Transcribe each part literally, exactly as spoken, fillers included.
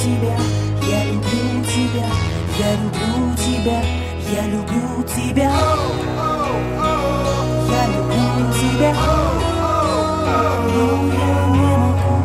тебя, я люблю тебя, я люблю тебя, я люблю тебя, я люблю тебя, но я не могу.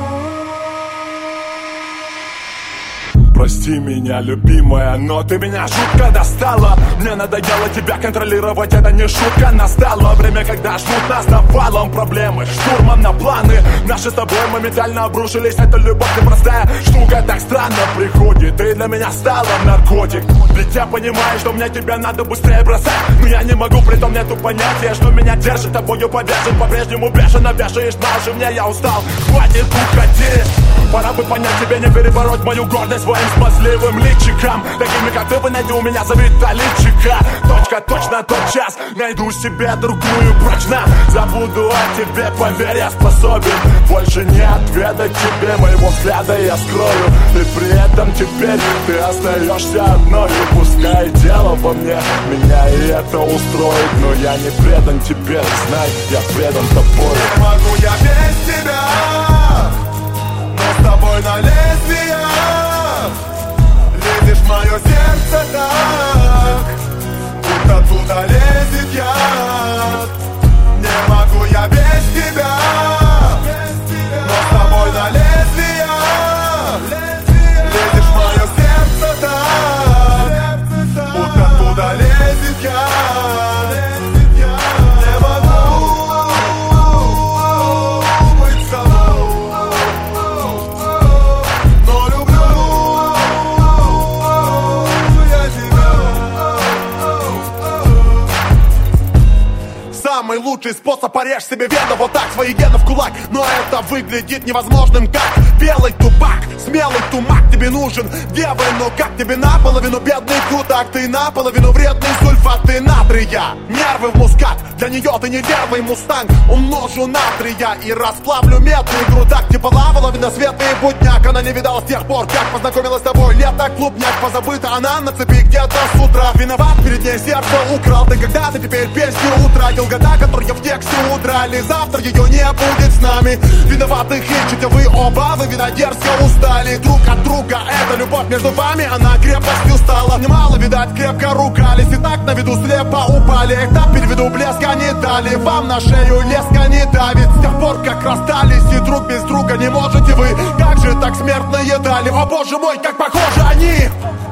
Прости меня, любимая, но ты меня жутко достала. Мне надоело тебя контролировать, это не шутка. Настало время, когда жмут нас навалом проблемы, штурмом на планы. Наши с тобой моментально обрушились. Эта любовь непростая штука, так странно приходит. Ты для меня стала наркотик. Ведь я понимаю, что мне тебя надо быстрее бросать, но я не могу, притом нету понятия, что меня держит, тобою повешен. По-прежнему бешено вешаешь на уши мне, я устал, хватит уходи. Пора бы понять, тебе не перебороть мою гордость своим смазливым личиком. Такими, как ты, бы найди у меня завита личика. Точка, точно тот час, найду себе другую прочно. Забуду о тебе, поверь, я способен больше не отведать тебе моего взгляда, я скрою. И при этом теперь ты остаешься одной. И пускай дело во мне, меня и это устроит, но я не предан тебе, знай, я предан тобой. Не могу я без тебя, с тобой на лезвиях лезешь в мое сердце так, будто оттуда лезет яд. Не могу я без тебя, но с тобой на лезвиях лезешь в мое сердце так, будто оттуда лезет яд. Не могу быть с тобой, но люблю я тебя. Самый лучший способ — порежь себе вену вот так, свои гены в кулак. Но это выглядит невозможным, как белый тупак. Смелый тумак тебе нужен, девы, но как тебе наполовину бедный кутак? Ты наполовину вредный сульфаты натрия. Нервы в мускат, для нее ты не левый мустанг. Умножу натрия и расплавлю медный грудак. Типа лавала виносветный будняк. Она не видала с тех пор, как познакомилась с тобой. Лето, клубняк, позабыта она на цепи где-то с утра. Виноват, перед ней сердце украл. Ты когда-то теперь песню утратил. Года, которые в тексте удрали, завтра ее не будет с нами. Виноваты хитчите вы оба, вы видно дерзко устали друг от друга. Эта любовь между вами, она крепостью стала. Немало, видать, крепко ругались. И так на виду слепо упали. Так переведу, блеска не дали. Вам на шею леска не давит. С тех пор, как расстались, и друг без друга не можете вы. Как же так смертные дали? О боже мой, как похожи они!